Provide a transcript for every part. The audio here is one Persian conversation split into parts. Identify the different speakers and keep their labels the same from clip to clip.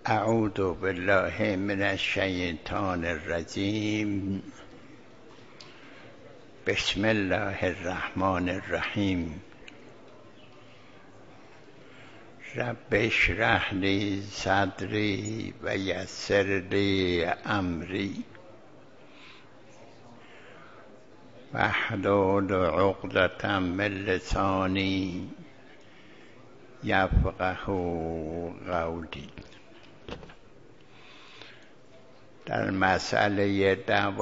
Speaker 1: اعوذ بالله من الشیطان الرجیم. بسم الله الرحمن الرحیم. رب اشرح لی صدری و یسر لی امری واحلل عقدة من لسانی یفقهوا قولی. در مسئله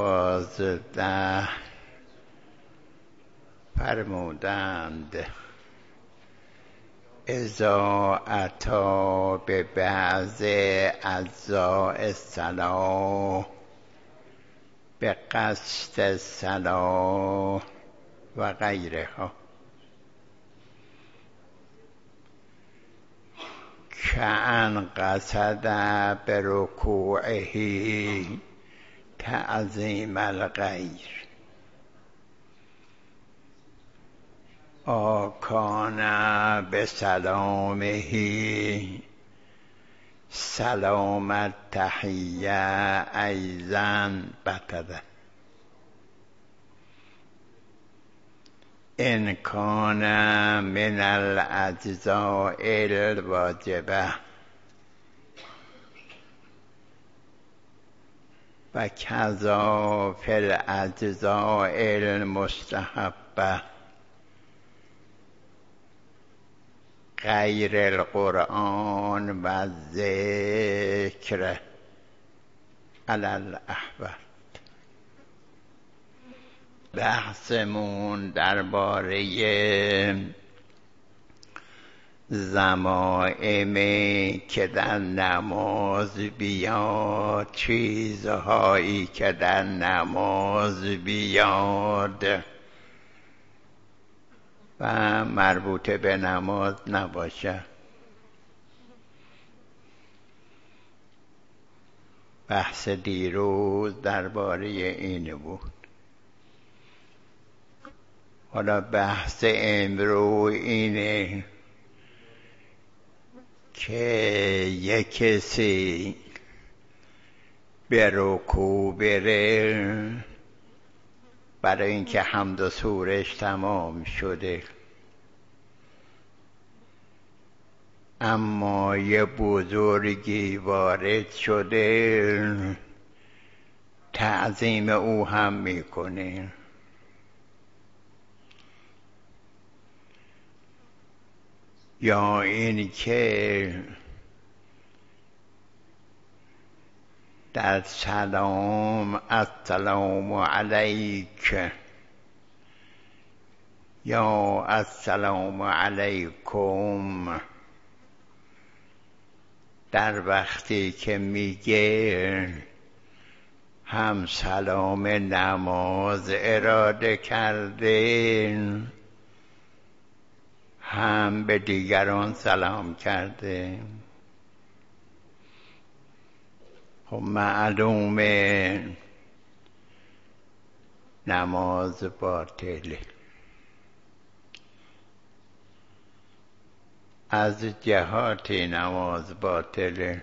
Speaker 1: 12 فرمودند اذا اتی ببعض اجزاء الصلاة بقصد الصلاة و غیرها کأن قصد برکوعه تعظیم الغیر آکان بسلامه سلام التحیه ایضا بطله ان کان من الاجزاء الواجبه و کذا فی الاجزاء المستحبه غیر القرآن و ذکر علی الاحوال. بحثمون درباره ضمائمی که در نماز بیاد، چیزهایی که در نماز بیاد و مربوط به نماز نباشه. بحث دیروز درباره اینه بود. حالا بحث امروز اینه که یک کسی به رکوع بره برای اینکه حمد و سورش تمام شده، اما یه بزرگی وارد شده تعظیم او هم میکنه. یا این که در سلام السلام علیک یا السلام علیکم، در وقتی که میگه هم سلام نماز اراده کرده هم به دیگران سلام کرده. خب معلومه نماز باطله. از جهاتی نماز باطله.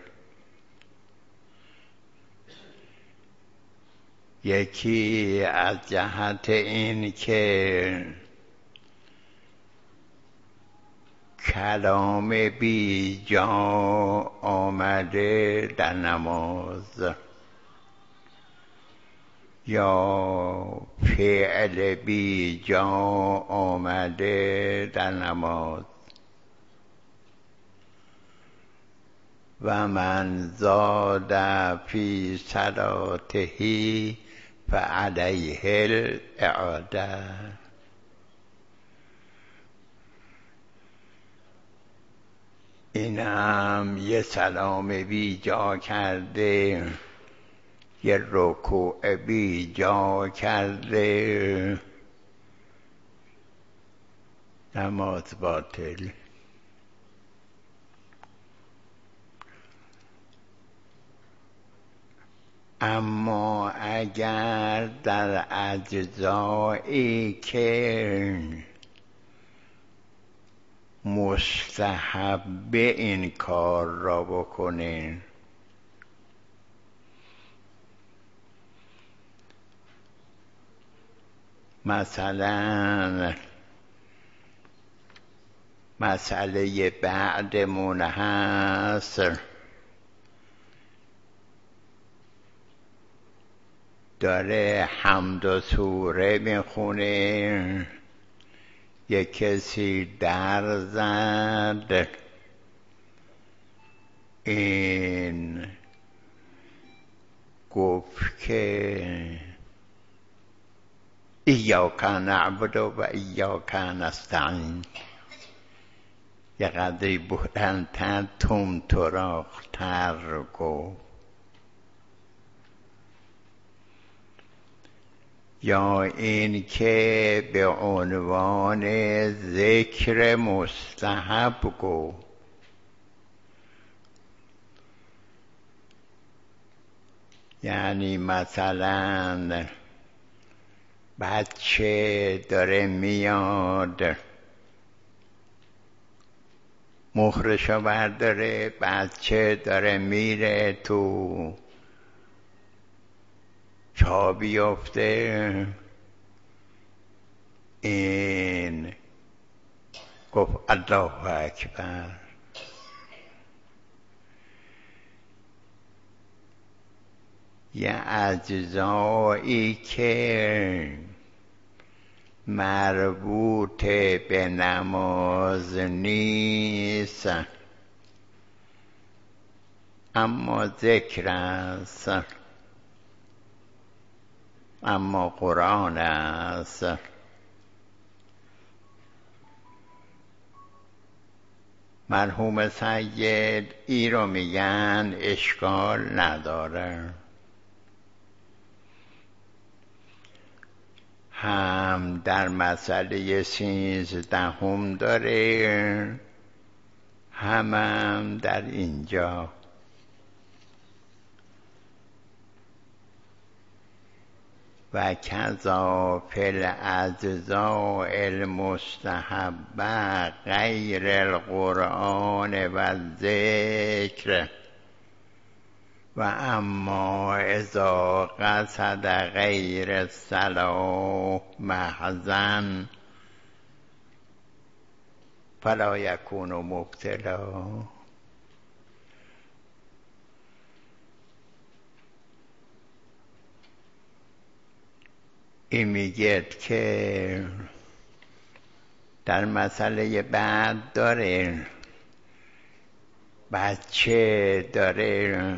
Speaker 1: یکی از جهت این که کلام بی جا آمده در نماز یا فعل بی جا آمده در نماز. و من زاد فی صلاته فعلیه الاعاده. این هم یه سلام بی جا کرده، یه رکوع بی جا کرده، نماز باطل. اما اگر در اجزایی که مستحب این کار را بکنین، مثلا مسئله بعدمون هست داره حمد و سوره میخونه، یک کسی در زد، این گفت که ایاک نعبد و ایاک نستعین، یه قدری بلندتر تراختر گفت. یا این که به عنوان ذکر مستحب گفت، یعنی مثلا بچه داره میاد، مخرشو برداره، بچه داره میره تو چا بیفته، این گفت الله اکبر. یه اجزایی که مربوط به نماز نیست اما ذکر است، اما قرآن است. مرحوم سید ای رو میگن اشکال نداره، هم در مسئله 13 داره، هم در اینجا. و کذا فی الاجزاء المستحبه غیر القرآن و ذکر، و اما اذا قصد غیر الصلاة محضاً فلا یکون مبتلا. این میگه که در مسئله بعد داره، بچه داره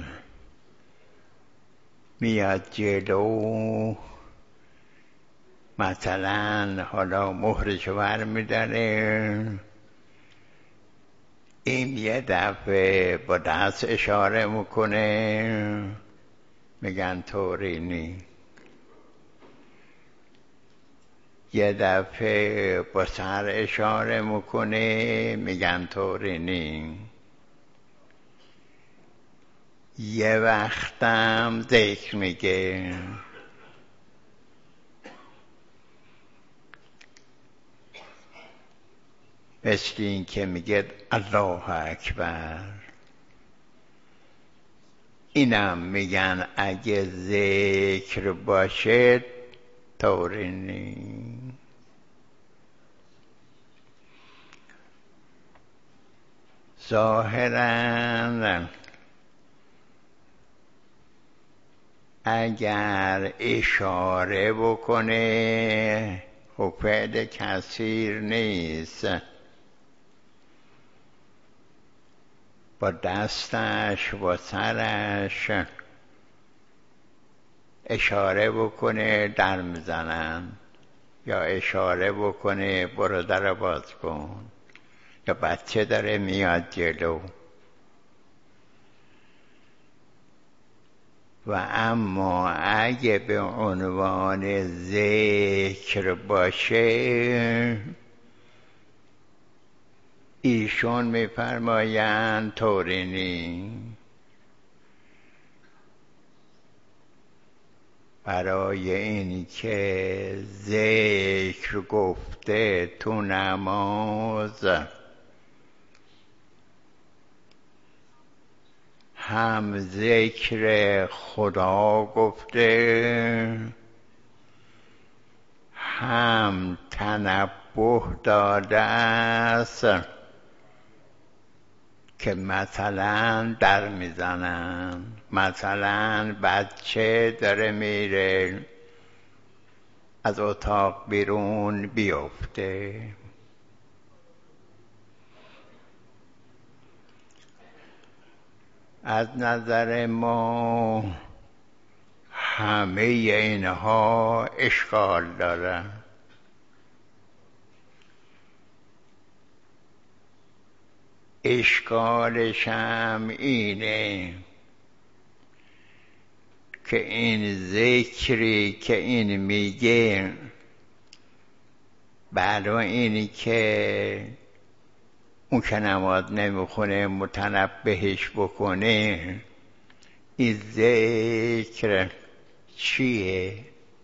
Speaker 1: میاد جلو، مثلا حالا مهرشو برمی‌داره، این یه دفعه با دست اشاره میکنه، میگن طوری نی. یه دفعه با سر اشاره میکنه، میگن طوری نی. یه وقتم ذکر میگه، مثل این که میگه الله اکبر. اینم میگن اگه ذکر باشه طوری نی. ظاهراً اگر اشاره بکنه خب فعل کثیر نیست، با دستش با سرش اشاره بکنه در میزنن، یا اشاره بکنه برو در باز کن، یا بچه داره میاد جلو. و اما اگه به عنوان ذکر باشه ایشون میفرمایند طوری نی. برای این که ذکر گفته تو نماز، هم ذکر خدا گفته، هم تنبه داده است که مثلا در میزنن، مثلا بچه داره میره از اتاق بیرون بیفته. از نظر ما همه اینها اشکال داره. اشکالش هم اینه که این ذکری که این میگه برای اینی که اون که نماز نمیخونه متنبهش بکنه، این ذکر چیه؟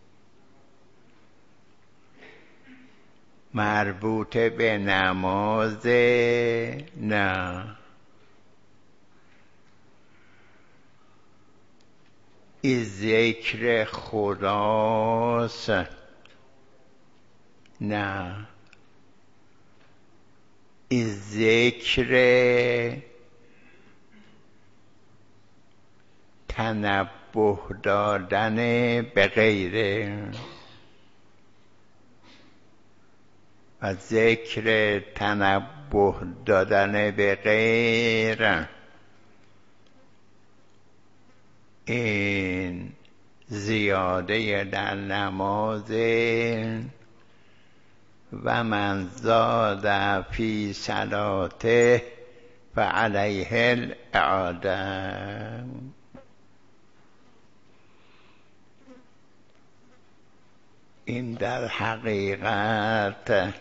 Speaker 1: مربوط به نماز؟ نه، این ذکر خداست. نه، این ذکر تنبه دادن به غیره و ذکر تنبه دادن به غیر این زیاده در نماز و من زاد فی صلاته فعلیه الاعاده. این در حقیقت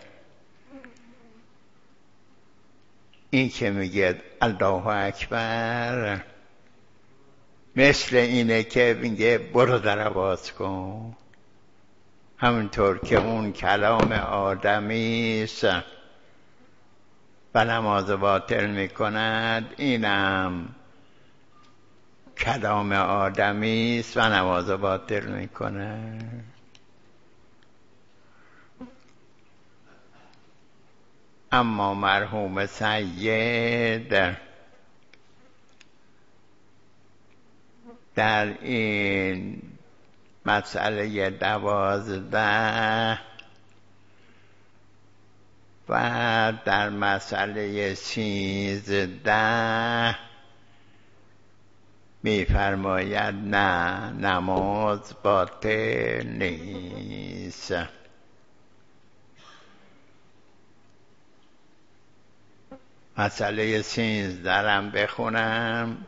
Speaker 1: این که میگه الله اکبر مثل اینه که میگه برو در باز کن، همونطور که اون کلام آدمی است و نماز باطل میکند، اینم کلام آدمی است و نماز باطل میکند. اما مرحوم سید در این مسئله 12 و در مسئله 13 می‌فرماید نه، نماز باطل نیست. مسئله 13 هم بخونم.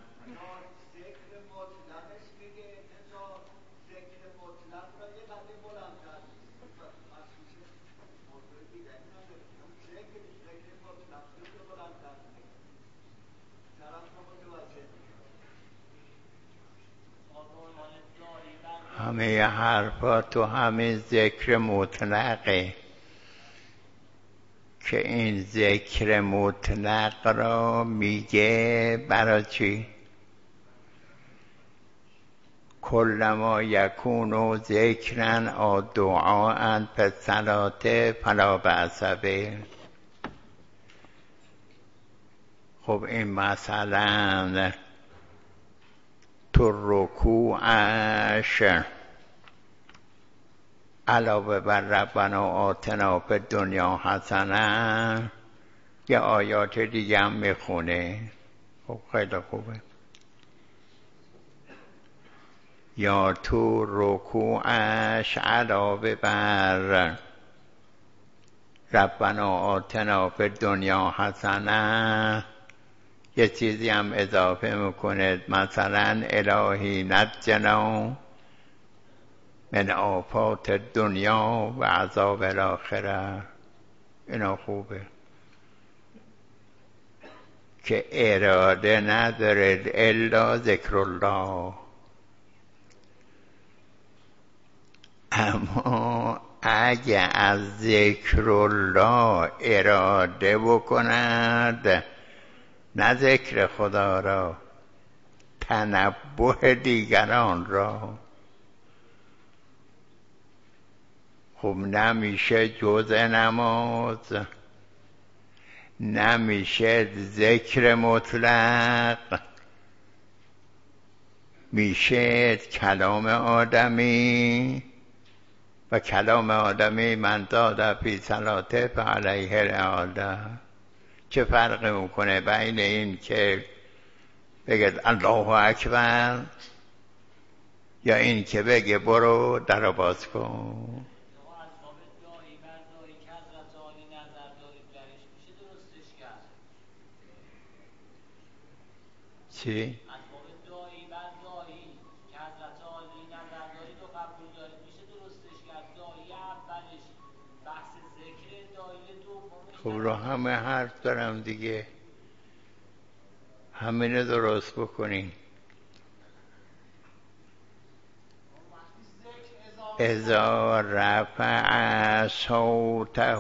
Speaker 1: همه حرفا تو همه ذکر مطلقه که این ذکر مطلق را میگه برای چی؟ کلما یکون ذکرن او دعاء فی الصلاة فلا بأس به. خب این مثلا تو رکوعش علاوه بر ربنا آتنا فی الدنیا حسنه یه آیات دیگه هم میخونه. خب خیلی خوبه. یا تو رکوعش علاوه بر ربنا آتنا فی الدنیا حسنه یه چیزی هم اضافه میکنه، مثلا الهی نجنا من آفات دنیا و عذاب الاخره. اینا خوبه که اراده نداره الا ذکر الله. اما اگه از ذکر الله اراده بکند، نه ذکر خدا را، تنبه دیگران را، خب نمیشه جز نماز، نمیشه ذکر مطلق، میشه کلام آدمی. و کلام آدمی من داده فی صلاته فعلیه الاعاده. چه فرقی میکنه بین این که بگه الله اکبر یا این که بگه برو در باز کن؟ چی؟ خب رو همه حرف دارم دیگه، همینه درست بکنین. اذا رفع صوته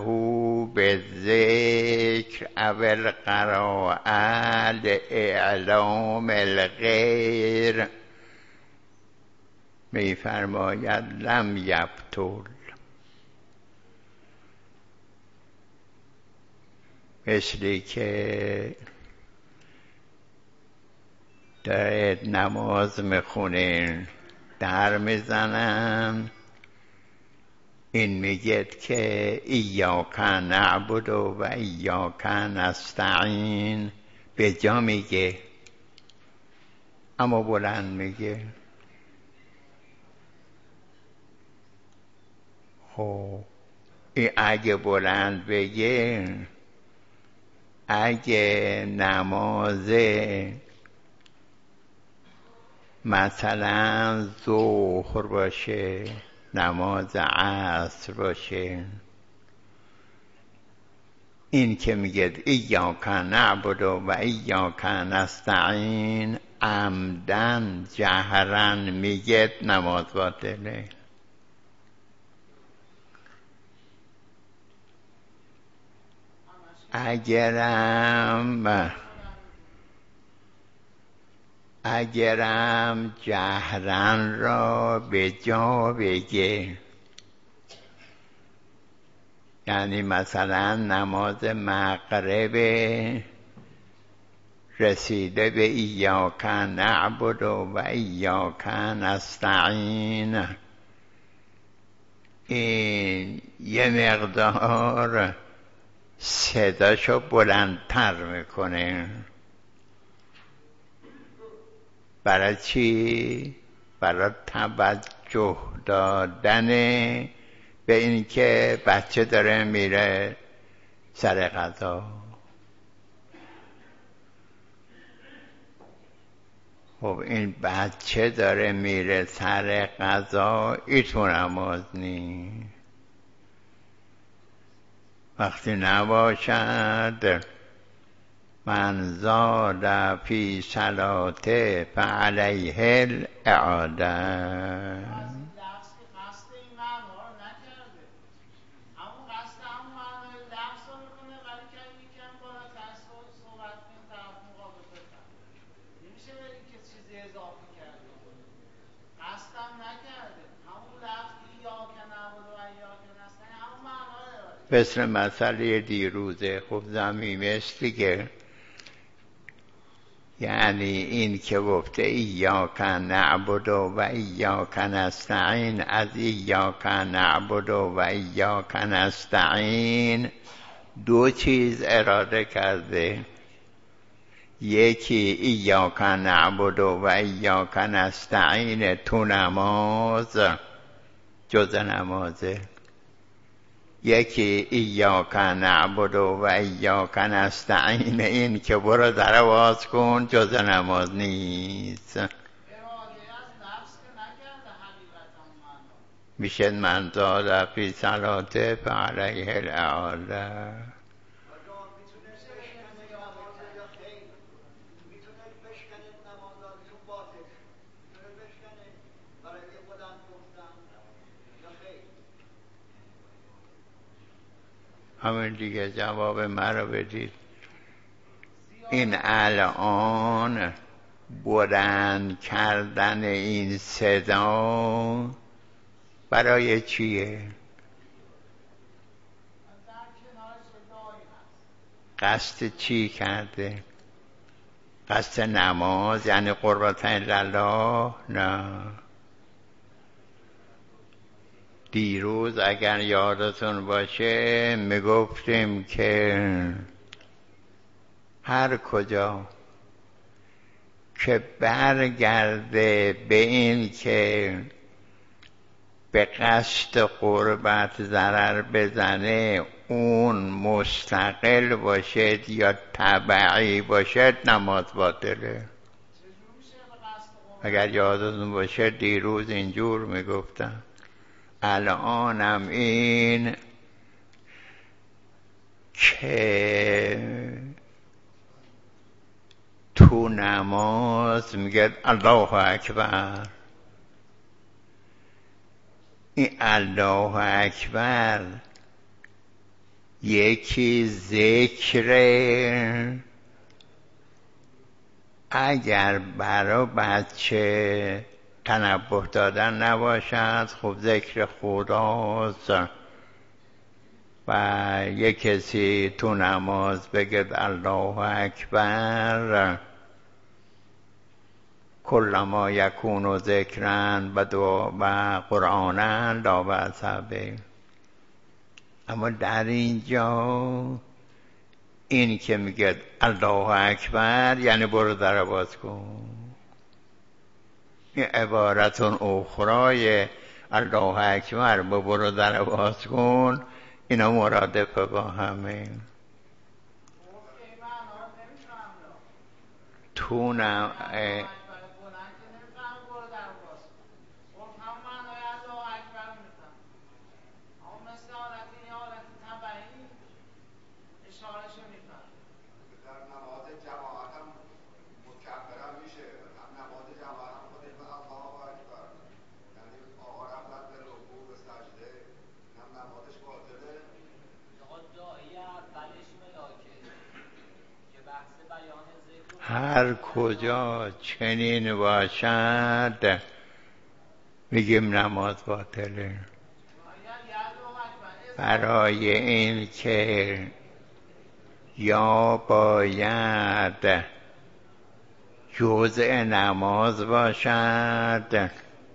Speaker 1: بالذکر او القراءة لاعلام الغیر، میفرماید لم یبطل. مثلی که دارید نماز میخونین در میزنن، این میگید که ایاک نعبد و ایاک نستعین، به جا میگه اما بلند میگه. خب این اگه بلند بگه، اگه نمازه مثلا ظهر باشه، نماز عصر باشه، این که میگه ایاک نعبد و ایاک نستعین، عمدن جهرن میگه نماز باطله. اگرم جهرن را به جا بگه، یعنی مثلا نماز مغرب رسیده به ایاک نعبد و ایاک نستعین، این یه مقدار صداشو بلندتر میکنه. برای چی؟ برای توجه دادن به این که بچه داره میره سر غذا. خب این بچه داره میره سر غذا، ایتون نماز نی. وقتی نباشد من زاد فی صلاته فعلیه الاعاده. مثل مسئله دیروزه. خب ضمیمه است دیگه، یعنی این که گفته ایاک نعبد و ایاک نستعین، از ایاک نعبد و ایاک نستعین دو چیز اراده کرده. یکی ایاک نعبد و ایاک نستعین تو نماز جز نمازه، یکی ایاک نعبد و ایاک نستعین این که برو در باز کن جز نماز نیست. میشه من زاد فی صلاته فعلیه الاعاده. همین دیگه جواب مرا بدید. این الان بلند کردن این صدا برای چیه؟ قصد چی کرده؟ قصد نماز یعنی قربتین الله؟ نه. دیروز اگر یادتون باشه میگفتیم که هر کجا که برگرده به این که به قصد قربت ضرر بزنه، اون مستقل باشد یا تبعی باشد، نماز باطله. اگر یادتون باشه دیروز اینجور میگفتم. الانم این که تو نماز میگه الله اکبر، این الله اکبر یکی ذکره. اگر برای بچه تنبه دادن نباشد، خب ذکر خداست. و یک کسی تو نماز بگه الله اکبر، کلما یکون ذکرن و قرآنن لا بأس به. اما در اینجا این که میگه الله اکبر یعنی برو در باز کن. این عبارتون اخرای الله اکبر با برو در باز کن، اینا مرادفه با همه. تونم هر کجا چنین باشد میگیم نماز باطله. برای این که یا باید جزء نماز باشد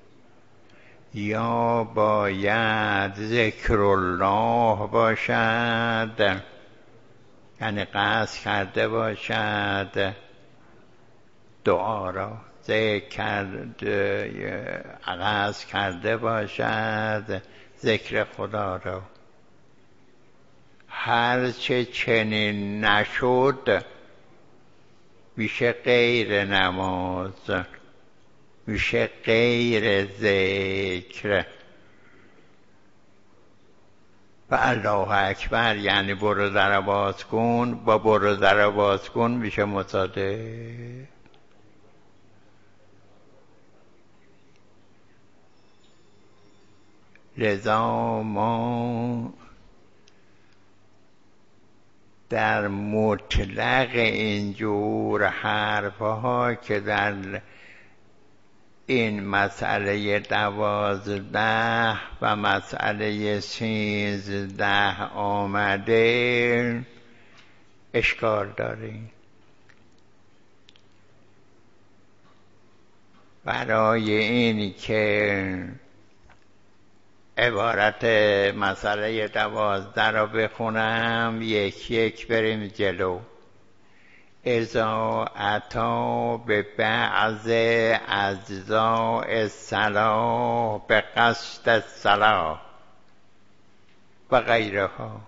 Speaker 1: یا باید ذکر الله باشد، یعنی قصد کرده باشد دعا را، قصد کرده باشد ذکر خدا را. هرچه چنین نشد میشه غیر نماز، میشه غیر ذکر. و الله اکبر یعنی برو در باز کن، با برو در باز کن میشه مصادف. لذا ما در مطلق اینجور حرفها که در این مسئله 12 و مسئله 13 آمده اشکال داریم. برای این که عبارت مسئله 12 را بخونم یک یک بریم جلو. اذا اتا به بعض اجزاء الصلاة به قصد الصلاة و غیرها.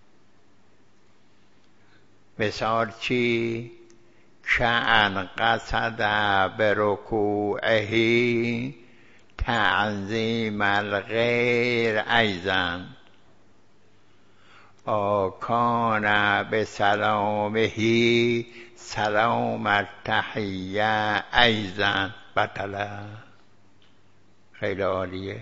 Speaker 1: مثال چی؟ کأن قصد به رکوعه تعظیم الغیر ایضا آکان به سلامهی سلام التحیه ایضا بطله. خیلی عالیه.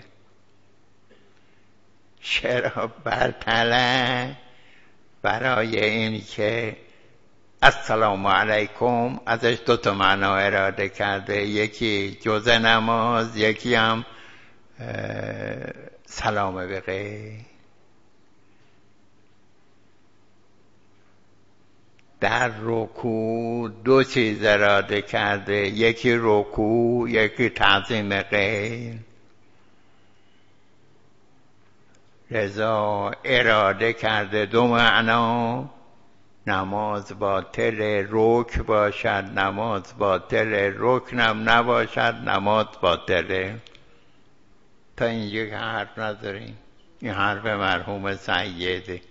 Speaker 1: چرا بطله؟ برای این که السلام علیکم ازش 2 معنا اراده کرده، یکی جزء نماز، یکی هم سلام به غیر. در رکوع دو چیز اراده کرده، یکی رکوع، یکی تعظیم غیر. لذا اراده کرده دو معنا، نماز باطل، رکن باشد نماز باطل، رکنم نباشد نماز باطله. تا اینجا که حرف نداریم، این حرف مرحوم سیده.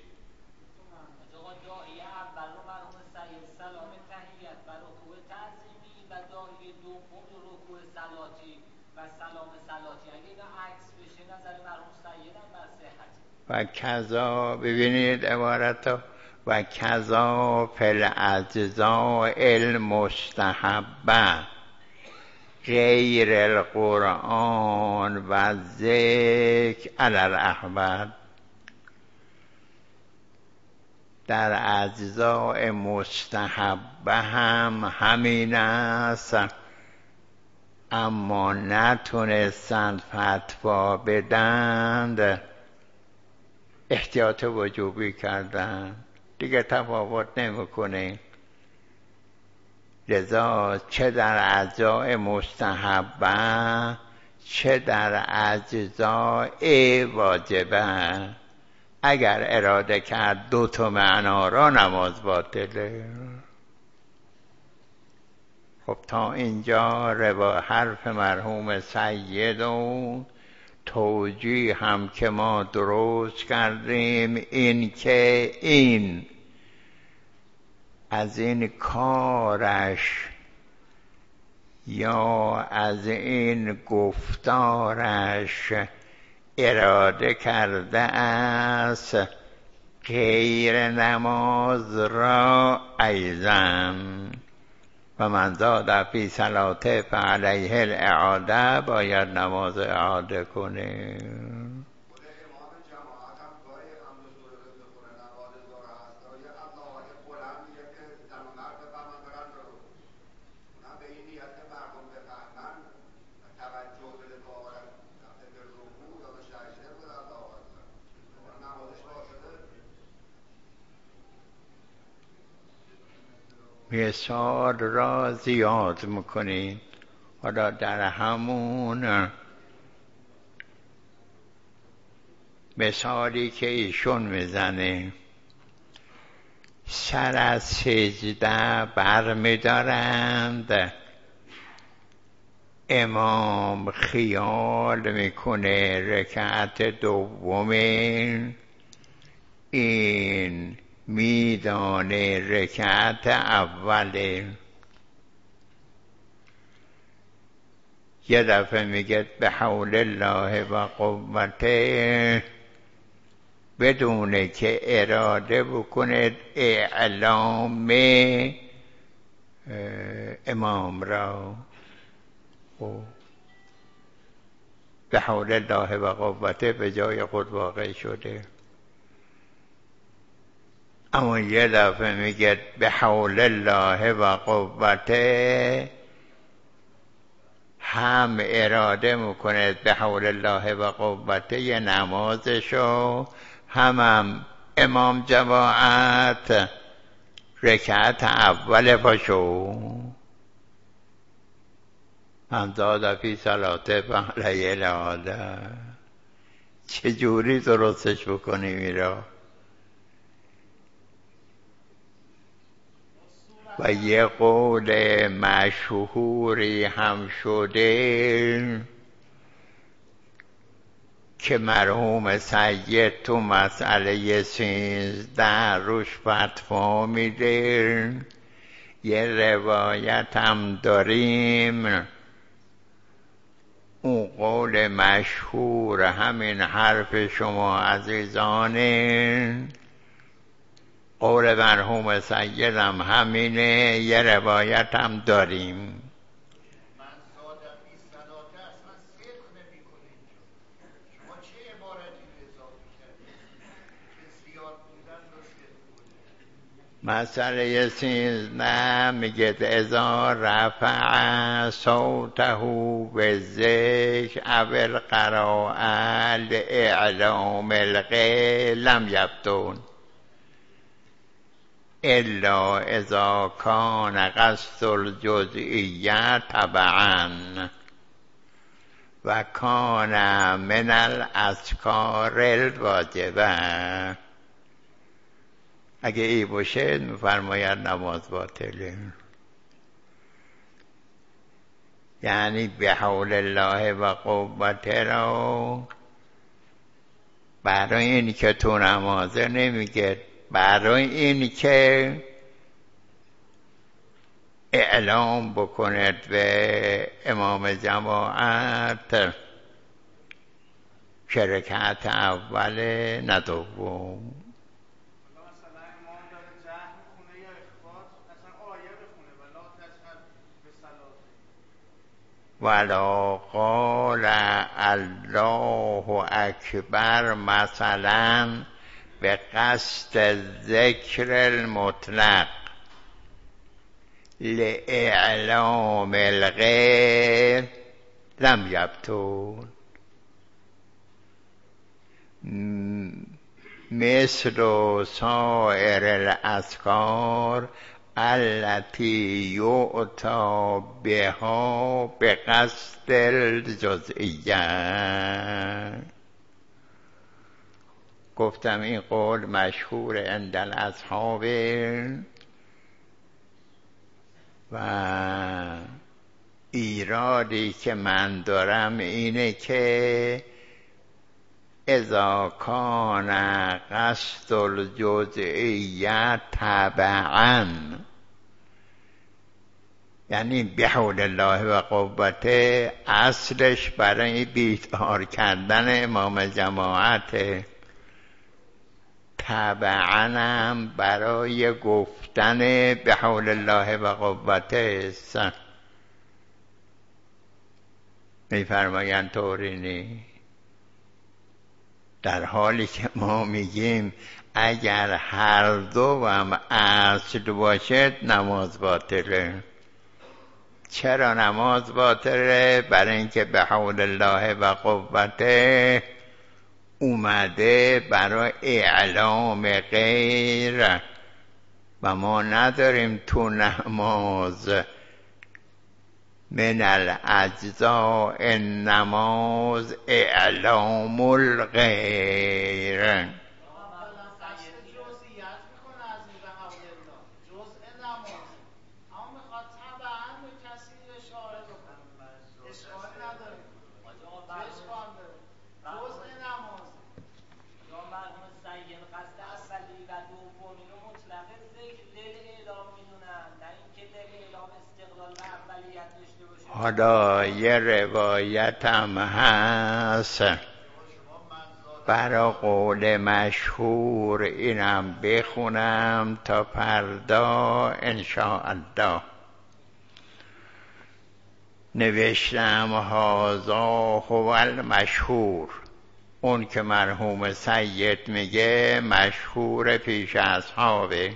Speaker 1: و کذا، ببینید عبارت، و کذا فی الاجزاء المستحبه غیر القرآن و ذکر علی الاحوال. در اجزاء مستحبه هم همین است، اما نتونستند فتوا بدند، احتیاط وجوبی کردن، دیگه تفاوت نمیکنه. لذا چه در اجزاء مستحبه چه در اجزاء واجبه، اگر اراده کرد دو تا معنا را نماز باطله. خب تا اینجا حرف مرحوم سید و توجیه هم که ما درست کردیم، این که این از این کارش یا از این گفتارش اراده کرده است غیر نماز را ایضا، و من زاد فی صلاته فعلیه الاعاده، باید نماز اعاده کنه. مثال را زیاد میکنید. حالا در همون مثالی که ایشون میزنه، سر از سجده بر میدارند، امام خیال میکنه رکعت دوم این میدانه رکعت اوله، یه دفعه میگه به حول الله و قوته، بدونه که اراده بکنه اعلام امام را. به حول الله و قوته به جای خود واقع شده، اما یه دفعه میگه به حول الله و قوته، هم اراده میکنه به حول الله و قوته یه نمازشو، هم امام جماعت رکعت اول پاشو. من زاد فی صلاته فعلیه الاعاده. چجوری درستش بکنی میرا؟ و یه قول مشهوری هم شده که مرحوم سید تو مسئله 13 روش فتوا میده. یه روایت هم داریم، اون قول مشهور همین حرف شما عزیزانه، قول مرحوم سیدم همینه. یه روایت هم داریم.
Speaker 2: من سادم این صلاته اصلا صدق نمی کنید. شما چه عبارتی رو اضافه کردید که زیاد بودن رو صدق بوده؟
Speaker 1: مسئله 13 میگه اذا رفع صوته به ذکر او القراءه لاعلام الغیب لم یبطل. الا اذا کان قصد الجزئیه تبعا و کان من الاذکار الواجبه. اگه ای باشه میفرماید نماز باطله. یعنی به حول الله و قوته را برای این که تو نمازه نمیگه، برای این که اعلام بکند به امام جماعت شرکت اول نه دوم. ولا قال الله اکبر مثلا به قصد ذکر المطلق لإعلام الغیر لم یبطل، مثل سائر الاذکار التي یؤتی بها به قصد الجزئیه. گفتم این قول مشهور عند الاصحاب و ایرادی که من دارم اینه که اذا کان قصد الجزئیه تبعا، یعنی بحول الله و قوته، اصلش برای بیدار کردن امام جماعت، تبعا هم برای گفتن بحول الله و قوته است. میفرمایند طوری نی، در حالی که ما میگیم اگر هر دو هم اصل باشد نماز باطله. چرا نماز باطله؟ برای اینکه به حول الله و قوته اومده برای اعلام غیر و ما نداریم تو نماز من الاجزاء النماز اعلام الغیر. حالا یه روایت هم هست برای قول مشهور، اینم بخونم تا فردا انشاءالله. نوشتم هذا هو المشهور، اون که مرحوم سید میگه مشهور پیش اصحابه.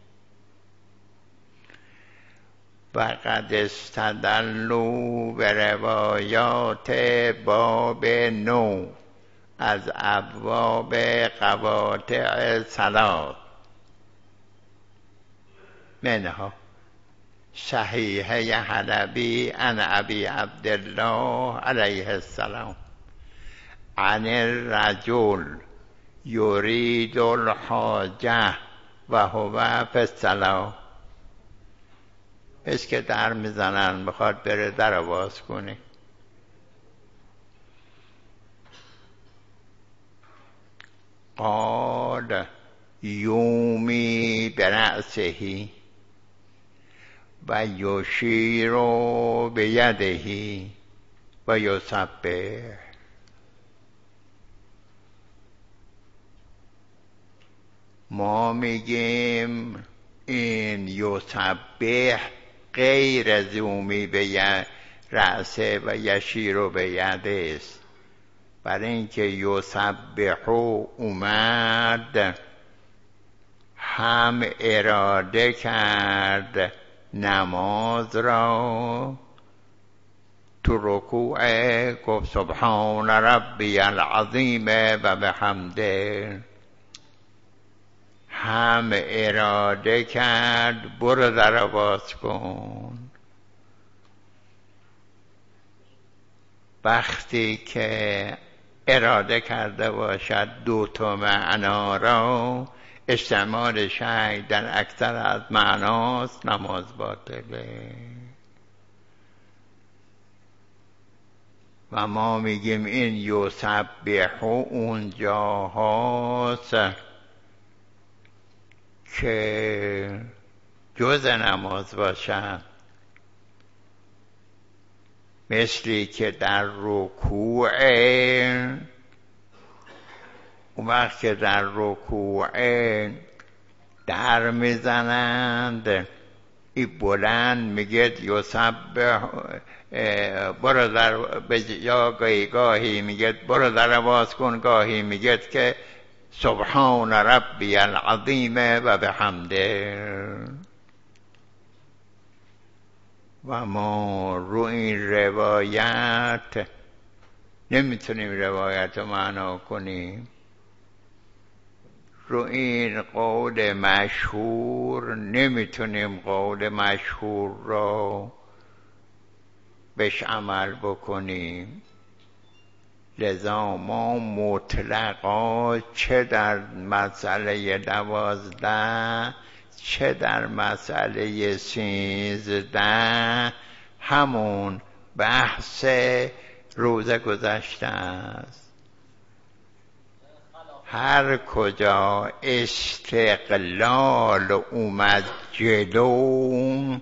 Speaker 1: وقد استدلوا به روایات باب نو از ابواب قواطع صلات، منها صحیحه حلبی عن ابی عبدالله علیه السلام عن الرجل یرید الحاجه و هو فی الصلاة. است که در میزنن بخواد بره در باز کنه. قال یومی برأسه و یشیر بیده و یسبح. ما میگیم این یسبح غیر از یومی به رأسه و یشیر به یده است، برای اینکه یسبحو اومد هم اراده کرد نماز را، تو رکوع گفت سبحان ربی العظیم و بحمده، هم اراده کرد برو در باز کن. وقتی که اراده کرده باشد دو تا معنا را، استعمال شیء در اکثر از معناست، نماز باطله. و ما میگیم این یسبح اونجا هاست که جز نماز باشد، مثلی که در رکوع، اون وقت که در رکوع در میزنند، این بلند میگه یسبح، برو در یا گاهی میگه برو در باز کن، گاهی میگه که سبحان ربی العظیم و بحمده. و ما رو این روایت نمیتونیم روایت رو معنا کنیم، رو این قول مشهور نمیتونیم قول مشهور رو بهش عمل بکنیم. لذا ما مطلقا چه در مسئله 12 چه در مسئله 13 همون بحث روزه گذشته است. هر کجا استقلال اومد جلو،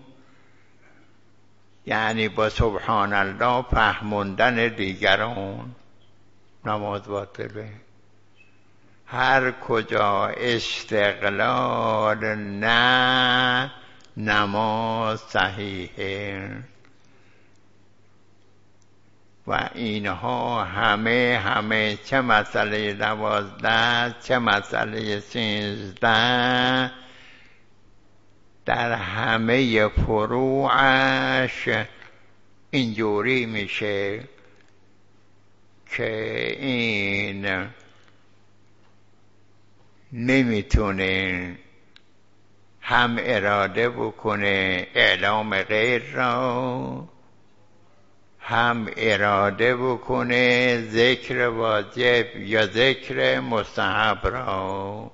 Speaker 1: یعنی با سبحان الله فهموندن دیگران، نماز باطله. هر کجا استقلال نه، نماز صحیحه. و اینها همه چه مسئله 12 چه مسئله 13 در همه فروعش اینجوری میشه که این نمیتونه هم اراده بکنه اعلام غیر را، هم اراده بکنه ذکر واجب یا ذکر مستحب را.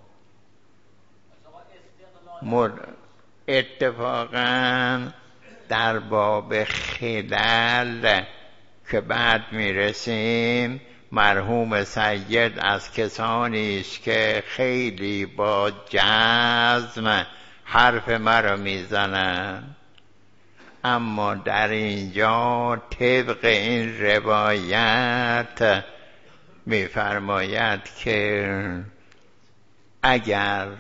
Speaker 1: اتفاقا در باب خلل که بعد میرسیم، مرحوم سید از کسانی است که خیلی با جزم حرف مرا میزنند، اما در اینجا طبق این روایت میفرماید که اگر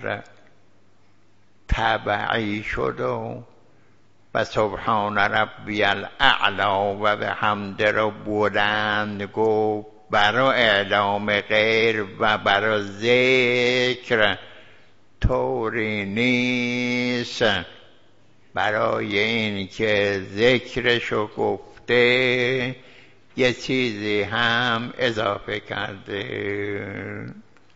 Speaker 1: تبعی شد و سبحان ربی الاعلی و بحمده رو بلند گفت برای اعلام غیر و برای ذکر، طوری نیست برای این که ذکرشو گفته یه چیزی هم اضافه کرده.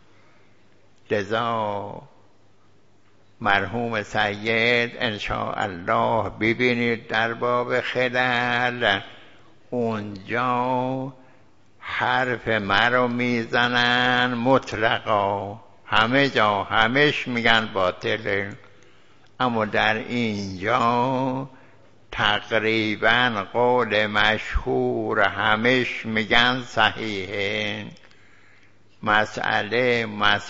Speaker 1: لذا مرحوم سید انشاءالله ببینید در باب خلل اونجا حرف مرا میزنن مطلقا، همه جا همش میگن باطله، اما در اینجا تقریبا قول مشهور همش میگن صحیحه. مسئله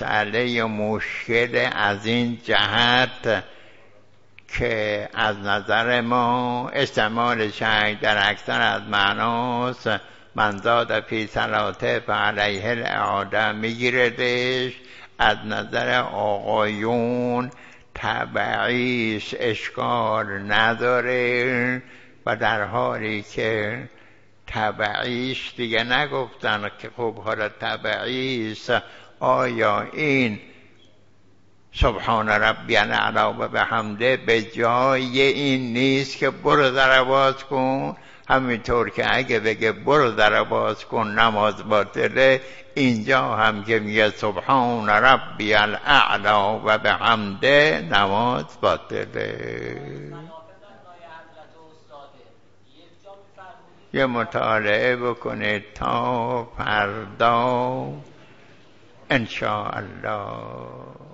Speaker 1: مشکل از این جهت که از نظر ما استعمال شیء در اکثر از معناست، من زاد فی صلاته فعلیه الاعاده میگیردش. از نظر آقایون تبعیش اشکال نداره و در حالی که تبعیش دیگه نگفتن که خب حالا تبعیش آیا این سبحان ربی الاعلی و بحمده به جای این نیست که برو در باز کن؟ همینطور که اگه بگه برو در باز کن نماز باطله، اینجا هم که میگه سبحان ربی الاعلا و به حمده نماز باطله. یه مطالعه بکنه تا فردا انشاءالله.